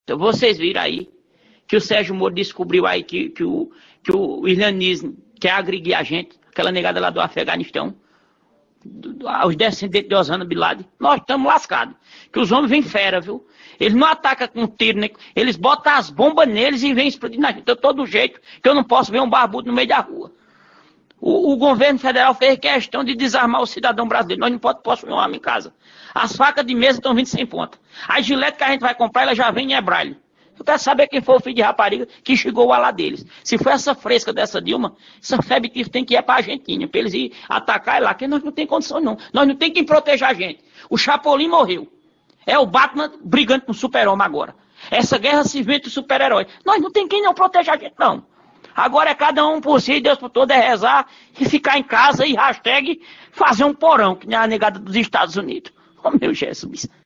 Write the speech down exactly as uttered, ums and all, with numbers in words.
Então vocês viram aí que o Sérgio Moro descobriu aí que, que, o, que o islamismo quer agredir a gente, aquela negada lá do Afeganistão, os descendentes de Osama Bin Laden. Nós estamos lascados. Que os homens vêm fera, viu? Eles não atacam com tiro, né? Eles botam as bombas neles e vêm explodir na gente. De todo jeito que eu não posso ver um barbudo no meio da rua. O, o governo federal fez questão de desarmar o cidadão brasileiro. Nós não podemos possuir uma arma em casa. As facas de mesa estão vindo sem ponta. A gilete que a gente vai comprar, ela já vem em hebraio. Eu quero saber quem foi o filho de rapariga que chegou lá deles. Se foi essa fresca dessa Dilma, essa febre que tem que ir para a Argentina, para eles ir atacar lá, que nós não temos condição não. Nós não temos quem proteger a gente. O Chapolin morreu. É o Batman brigando com o super-homem agora. Essa guerra civil entre os super-heróis. Nós não temos quem não proteger a gente não. Agora é cada um por si, Deus por todo é rezar e ficar em casa e hashtag fazer um porão, que nem a negada dos Estados Unidos. Oh meu Jesus.